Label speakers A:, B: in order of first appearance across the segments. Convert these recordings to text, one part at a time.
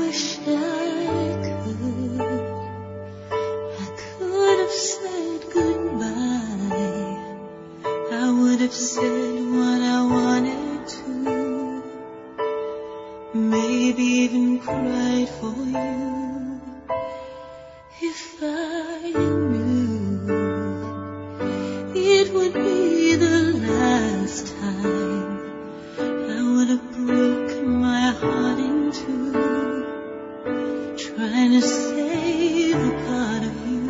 A: wish I could have said goodbye. I would have said what I wanted to, maybe even cried for you, if I knew it would be the last time. I would have broken my heart in two, trying to save a part of you.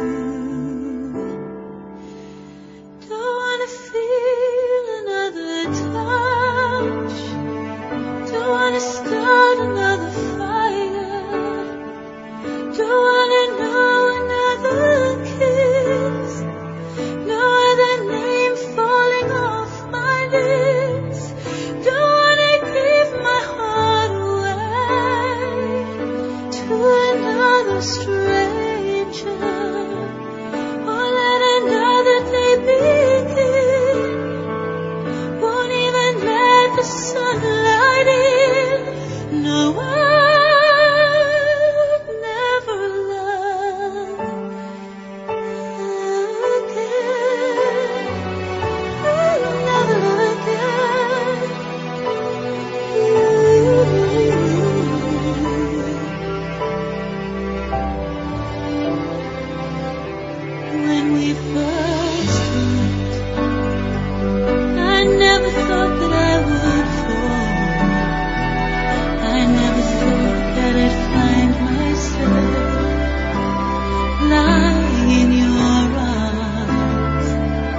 A: Don't want to feel another touch, don't want to start another fire, don't want to know another kiss, no other name falling off my lips. Don't want to give my heart away to another stranger, or let another day begin. Won't even let the sunlight in. No, I'll never love again. I'll never love again. When we first met, I never thought that I would fall. I never thought that I'd find myself lying in your arms.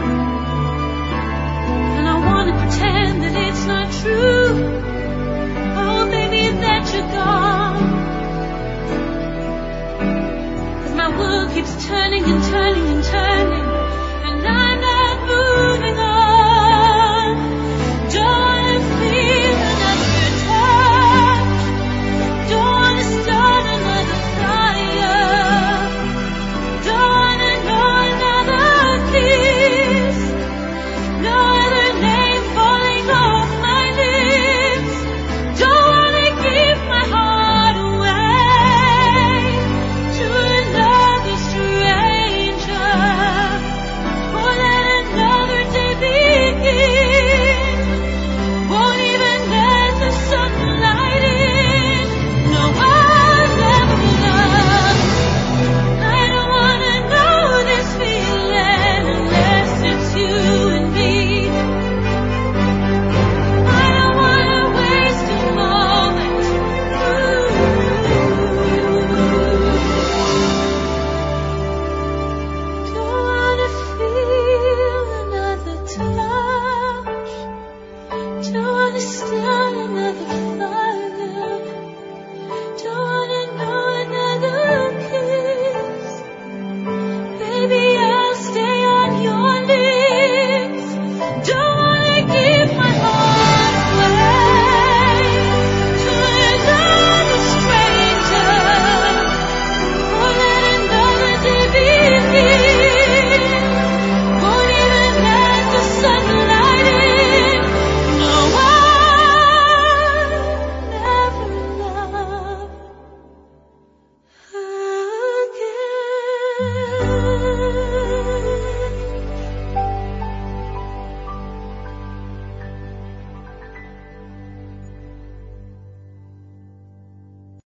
A: And I want to pretend that it's not true. Oh, baby, that you're gone. 'Cause my world keeps turning and turning and turning.